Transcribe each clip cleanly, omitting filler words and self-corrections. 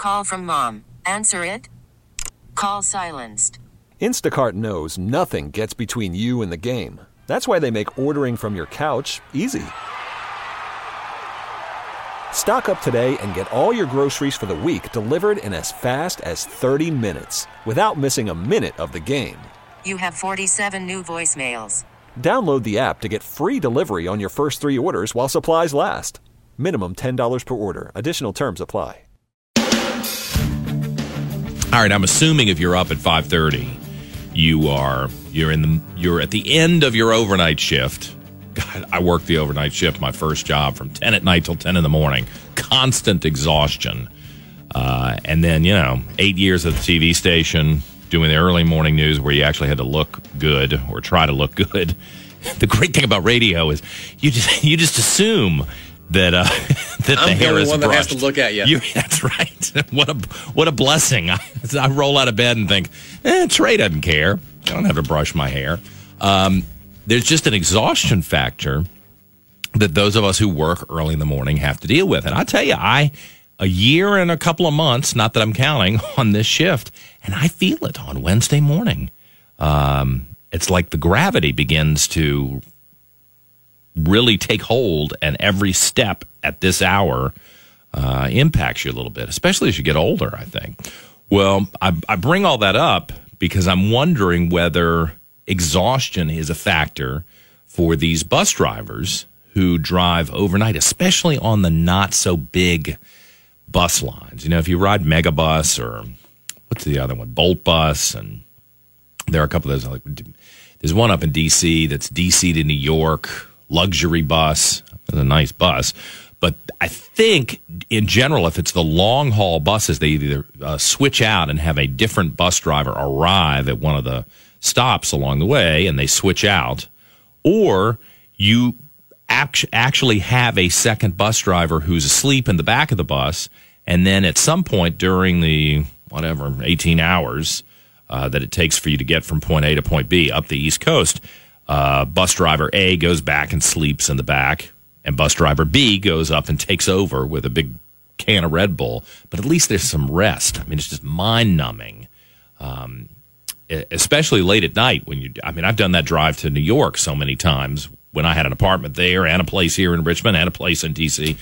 call from mom. Answer it. Call silenced. Instacart knows nothing gets between you and the game. That's why they make ordering from your couch easy. Stock up today and get all your groceries for the week delivered in as fast as 30 minutes without missing a minute of the game. You have 47 new voicemails. Download the app to get free delivery on your first 3 orders while supplies last. Minimum $10 per order. Additional terms apply. All right, I'm assuming if you're up at 5:30, you're at the end of your overnight shift. God, I worked the overnight shift, my first job, from 10 at night till 10 in the morning. Constant exhaustion. And then, 8 years at the TV station, doing the early morning news where you actually had to look good or try to look good. The great thing about radio is you just assume that the hair is brushed. I'm the one that has to look at you. That's right. What a blessing. I roll out of bed and think, Trey doesn't care. I don't have to brush my hair. There's just an exhaustion factor that those of us who work early in the morning have to deal with. And I tell you, a year and a couple of months, not that I'm counting, on this shift, and I feel it on Wednesday morning. It's like the gravity begins to really take hold, and every step at this hour impacts you a little bit, especially as you get older, I think. Well, I bring all that up because I'm wondering whether exhaustion is a factor for these bus drivers who drive overnight, especially on the not-so-big bus lines. If you ride Megabus or what's the other one, Bolt Bus, and there are a couple of those. There's one up in D.C. that's D.C. to New York, luxury bus. It's a nice bus. But I think, in general, if it's the long-haul buses, they either switch out and have a different bus driver arrive at one of the stops along the way, and they switch out, or you actually have a second bus driver who's asleep in the back of the bus, and then at some point during the, 18 hours that it takes for you to get from point A to point B up the East Coast, bus driver A goes back and sleeps in the back, and bus driver B goes up and takes over with a big can of Red Bull. But at least there's some rest. It's just mind-numbing, especially late at night when I've done that drive to New York so many times when I had an apartment there and a place here in Richmond and a place in D.C.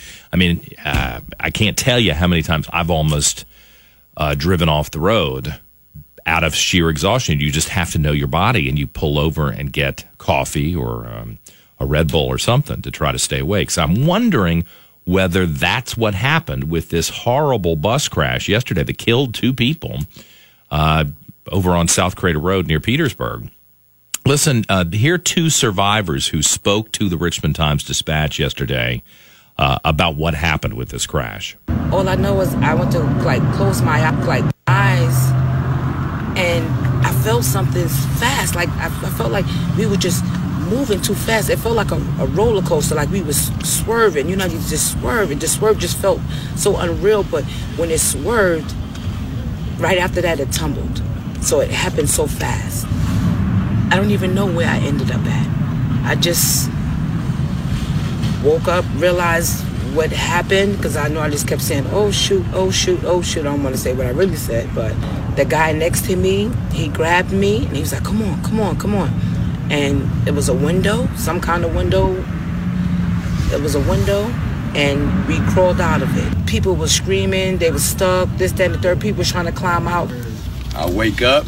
I can't tell you how many times I've almost driven off the road out of sheer exhaustion. You just have to know your body, and you pull over and get coffee or a Red Bull or something to try to stay awake. So I'm wondering whether that's what happened with this horrible bus crash yesterday that killed 2 people over on South Crater Road near Petersburg. Listen, here are 2 survivors who spoke to the Richmond Times-Dispatch yesterday about what happened with this crash. All I know is I went to close my eyes, and I felt something fast. I felt like we were just moving too fast. It felt like a roller coaster, like we was swerving. You just swerve, and the swerve just felt so unreal. But when it swerved, right after that, it tumbled. So it happened so fast. I don't even know where I ended up at. I just woke up, realized what happened, because I know I just kept saying, oh shoot, oh shoot, oh shoot. I don't want to say what I really said, but the guy next to me, he grabbed me and he was like, come on, come on, come on. And it was a window, some kind of window. It was a window, and we crawled out of it. People were screaming, they were stuck, this, that, and the third. People were trying to climb out. I wake up,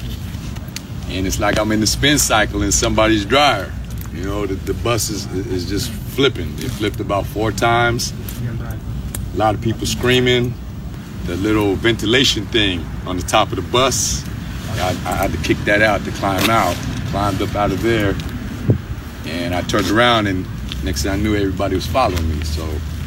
and it's like I'm in the spin cycle in somebody's dryer. The bus is just flipping. It flipped about 4 times. A lot of people screaming. The little ventilation thing on the top of the bus, I had to kick that out to climb out. Climbed up out of there, and I turned around, and next thing I knew, everybody was following me. So,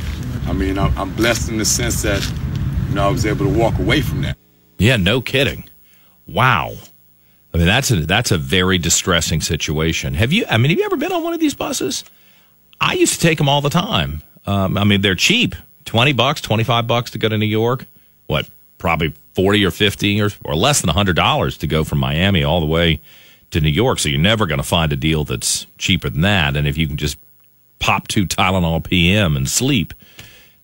I'm blessed in the sense that, I was able to walk away from that. Yeah, no kidding. Wow. That's a very distressing situation. Have you ever been on one of these buses? I used to take them all the time. They're cheap. $20, $25 to go to New York. What, probably 40 or 50 or less than $100 to go from Miami all the way to New York. So you're never going to find a deal that's cheaper than that. And if you can just pop 2 Tylenol PM and sleep,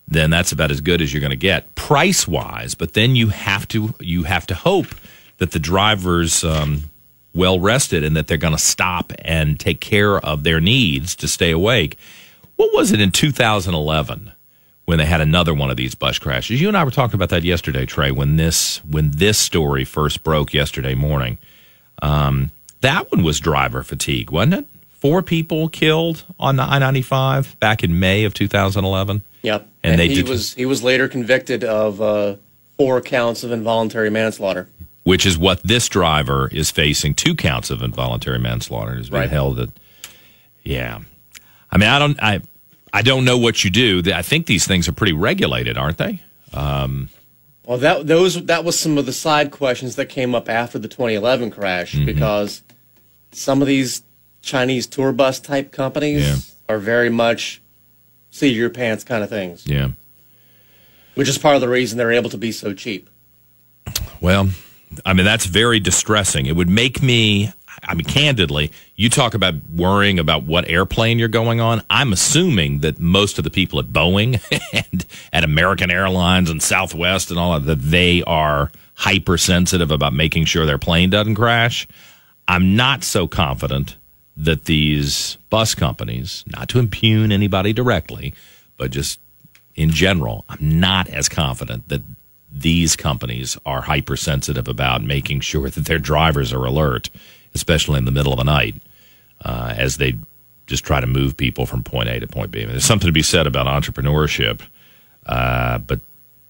then that's about as good as you're going to get price-wise. But then you have to hope that the driver's well rested and that they're going to stop and take care of their needs to stay awake. What was it in 2011 when they had another one of these bus crashes? You and I were talking about that yesterday, Trey, when this story first broke yesterday morning. That one was driver fatigue, wasn't it? 4 people killed on the I-95 back in May of 2011. Yep, and he was later convicted of 4 counts of involuntary manslaughter, which is what this driver is facing. 2 counts of involuntary manslaughter has been held at. Yeah, I mean, I don't know what you do. I think these things are pretty regulated, aren't they? Well, that was some of the side questions that came up after the 2011 crash, because some of these Chinese tour bus type companies are very much seat of your pants kind of things. Yeah. Which is part of the reason they're able to be so cheap. Well, I mean, that's very distressing. It would make me, I mean, candidly, you talk about worrying about what airplane you're going on. I'm assuming that most of the people at Boeing and at American Airlines and Southwest and all of that, they are hypersensitive about making sure their plane doesn't crash. I'm not so confident that these bus companies, not to impugn anybody directly, but just in general, I'm not as confident that these companies are hypersensitive about making sure that their drivers are alert, especially in the middle of the night, as they just try to move people from point A to point B. I mean, there's something to be said about entrepreneurship, but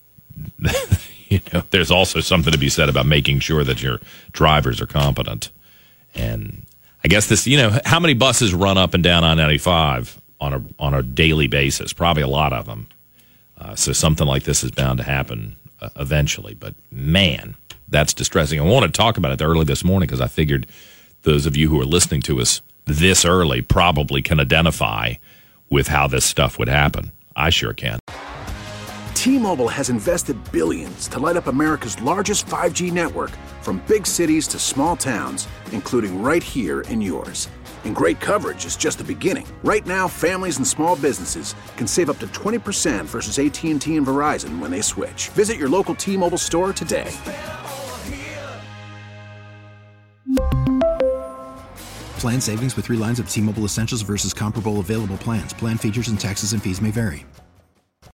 there's also something to be said about making sure that your drivers are competent. And I guess this, how many buses run up and down I-95 on a daily basis? Probably a lot of them. So something like this is bound to happen eventually. But man, that's distressing. I wanted to talk about it early this morning because I figured those of you who are listening to us this early probably can identify with how this stuff would happen. I sure can. T-Mobile has invested billions to light up America's largest 5G network, from big cities to small towns, including right here in yours. And great coverage is just the beginning. Right now, families and small businesses can save up to 20% versus AT&T and Verizon when they switch. Visit your local T-Mobile store today. Plan savings with 3 lines of T-Mobile Essentials versus comparable available plans. Plan features and taxes and fees may vary.